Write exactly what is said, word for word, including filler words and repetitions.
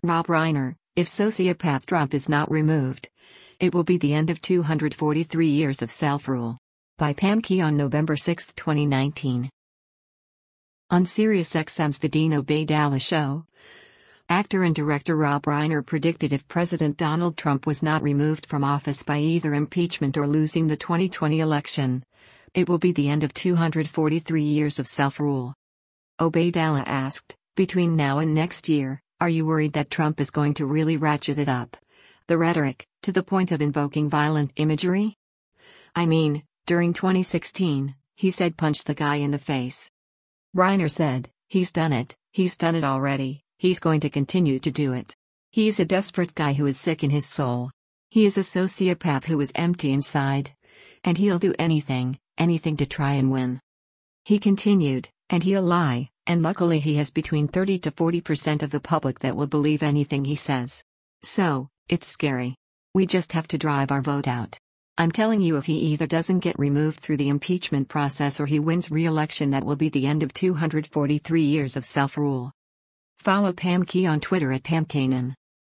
Rob Reiner, if sociopath Trump is not removed, it will be the end of two hundred forty-three years of self-rule. By Pam Key on November sixth, twenty nineteen. On SiriusXM's The Dean Obeidallah Show, actor and director Rob Reiner predicted if President Donald Trump was not removed from office by either impeachment or losing the twenty twenty election, it will be the end of two hundred forty-three years of self-rule. Obeidallah asked, between now and next year, are you worried that Trump is going to really ratchet it up? The rhetoric, to the point of invoking violent imagery? I mean, during twenty sixteen, he said punch the guy in the face. Reiner said, he's done it, he's done it already, he's going to continue to do it. He's a desperate guy who is sick in his soul. He is a sociopath who is empty inside. And he'll do anything, anything to try and win. He continued, and he'll lie, and luckily he has between thirty to forty percent of the public that will believe anything he says. So, it's scary. We just have to drive our vote out. I'm telling you, if he either doesn't get removed through the impeachment process or he wins re-election, that will be the end of two hundred forty-three years of self-rule. Follow Pam Key on Twitter at Pam Kanan.